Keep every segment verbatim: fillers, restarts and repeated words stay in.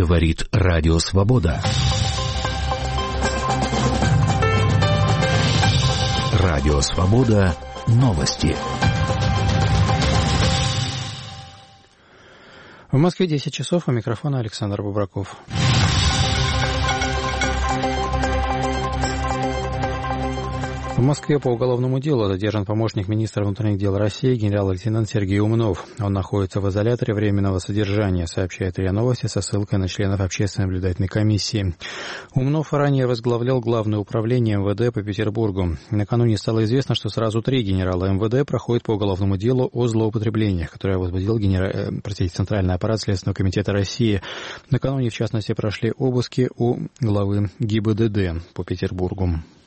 Говорит Радио Свобода. Радио Свобода. Новости. В Москве десять часов, у микрофона Александр Бубраков. В Москве по уголовному делу задержан помощник министра внутренних дел России генерал-лейтенант Сергей Умнов. Он находится в изоляторе временного содержания, сообщает РИА Новости со ссылкой на членов общественной наблюдательной комиссии. Умнов ранее возглавлял Главное управление эм вэ дэ по Петербургу. Накануне стало известно, что сразу три генерала эм вэ дэ проходят по уголовному делу о злоупотреблениях, которое возбудил генера... простите, Центральный аппарат Следственного комитета России. Накануне, в частности, прошли обыски у главы гэ и бэ дэ дэ по Петербургу.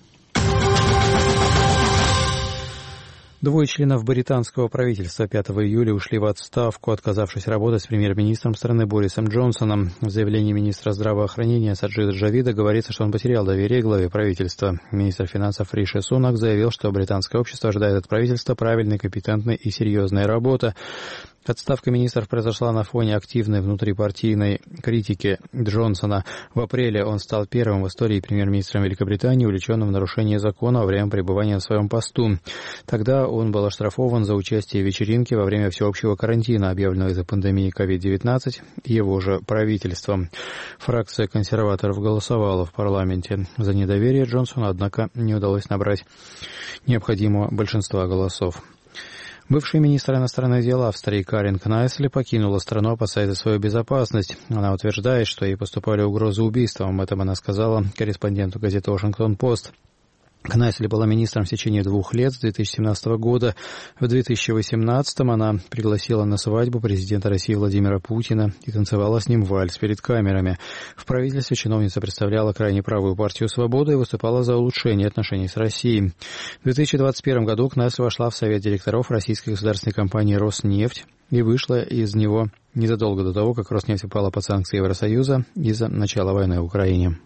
Двое членов британского правительства пятого июля ушли в отставку, отказавшись работать с премьер-министром страны Борисом Джонсоном. В заявлении министра здравоохранения Саджида Джавида говорится, что он потерял доверие к главе правительства. Министр финансов Риши Сунак заявил, что британское общество ожидает от правительства правильной, компетентной и серьезной работы. Отставка министров произошла на фоне активной внутрипартийной критики Джонсона. В апреле он стал первым в истории премьер-министром Великобритании, увлеченным в нарушении закона во время пребывания на своем посту. Тогда он был оштрафован за участие в вечеринке во время всеобщего карантина, объявленного из-за пандемии ковид девятнадцать, его же правительством. Фракция консерваторов голосовала в парламенте за недоверие Джонсону, однако не удалось набрать необходимого большинства голосов. Бывший министр иностранных дел Австрии Карин Кнайсли покинула страну, опасаясь за свою безопасность. Она утверждает, что ей поступали угрозы убийством. Об этом она сказала корреспонденту газеты «Вашингтон-Пост». Кнайсли была министром в течение двух лет, с две тысячи семнадцатого года. В две тысячи восемнадцатом она пригласила на свадьбу президента России Владимира Путина и танцевала с ним вальс перед камерами. В правительстве чиновница представляла крайне правую партию «Свобода» и выступала за улучшение отношений с Россией. В две тысячи двадцать первом году Кнайсли вошла в совет директоров российской государственной компании «Роснефть» и вышла из него незадолго до того, как Роснефть упала под санкции Евросоюза из-за начала войны в Украине.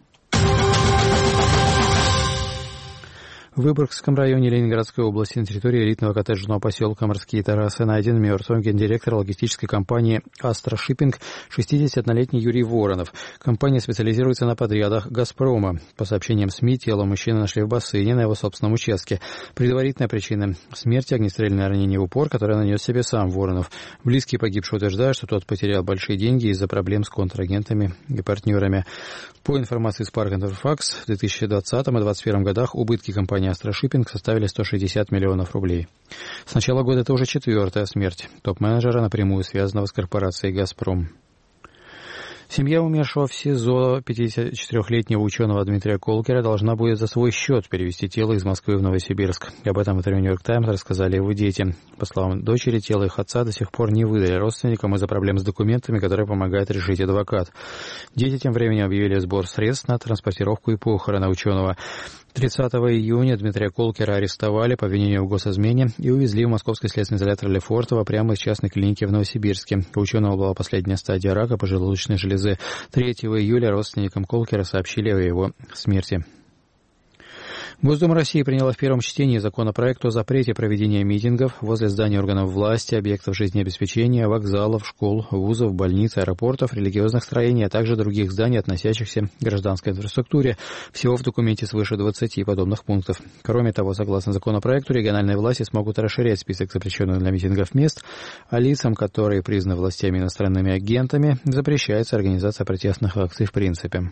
В Выборгском районе Ленинградской области на территории элитного коттеджного поселка Морские Тарасы найден мертвым гендиректор логистической компании «Астра Шиппинг» шестидесятилетний Юрий Воронов. Компания специализируется на подрядах «Газпрома». По сообщениям СМИ, тело мужчины нашли в бассейне на его собственном участке. Предварительная причина смерти – огнестрельное ранение в упор, которое нанес себе сам Воронов. Близкие погибшего утверждают, что тот потерял большие деньги из-за проблем с контрагентами и партнерами. По информации из Spark Interfax, в две тысячи двадцатом и две тысячи двадцать первом годах убытки компании «Астра Шиппинг» составили сто шестьдесят миллионов рублей. С начала года это уже четвертая смерть топ-менеджера, напрямую связанного с корпорацией «Газпром». Семья умершего в СИЗО пятидесятичетырёхлетнего ученого Дмитрия Колкера должна будет за свой счет перевести тело из Москвы в Новосибирск. Об этом в интервью «Нью-Йорк Таймс» рассказали его дети. По словам дочери, тело их отца до сих пор не выдали родственникам из-за проблем с документами, которые помогает решить адвокат. Дети тем временем объявили сбор средств на транспортировку и похороны ученого. тридцатого июня Дмитрия Колкера арестовали по обвинению в госизмене и увезли в московский следственный изолятор Лефортово прямо из частной клиники в Новосибирске. У ученого была последняя стадия рака поджелудочной железы. третьего июля родственникам Колкера сообщили о его смерти. Госдума России приняла в первом чтении законопроект о запрете проведения митингов возле зданий органов власти, объектов жизнеобеспечения, вокзалов, школ, вузов, больниц, аэропортов, религиозных строений, а также других зданий, относящихся к гражданской инфраструктуре. Всего в документе свыше двадцати подобных пунктов. Кроме того, согласно законопроекту, региональные власти смогут расширять список запрещенных для митингов мест, а лицам, которые признаны властями иностранными агентами, запрещается организация протестных акций в принципе.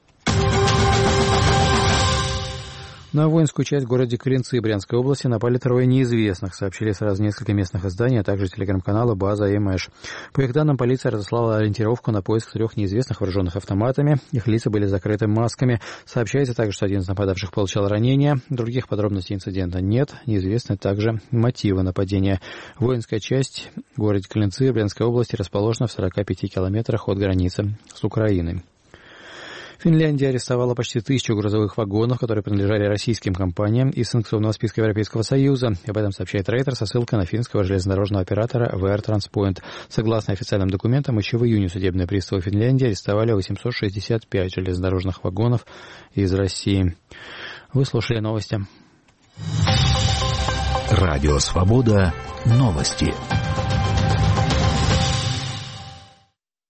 На воинскую часть в городе Клинцы Брянской области напали трое неизвестных, сообщили сразу несколько местных изданий, а также телеграм-канала «База ЭМЭШ». По их данным, полиция разослала ориентировку на поиск трех неизвестных, вооруженных автоматами. Их лица были закрыты масками. Сообщается также, что один из нападавших получал ранения. Других подробностей инцидента нет. Неизвестны также мотивы нападения. Воинская часть в городе Клинцы Брянской области расположена в сорока пяти километрах от границы с Украиной. Финляндия арестовала почти тысячу грузовых вагонов, которые принадлежали российским компаниям из санкционного списка Европейского Союза. Об этом сообщает Рейтер со ссылкой на финского железнодорожного оператора ви ар Транспоинт. Согласно официальным документам, еще в июне судебные приставы Финляндии арестовали восемьсот шестьдесят пять железнодорожных вагонов из России. Вы слушали новости. Радио Свобода. Новости.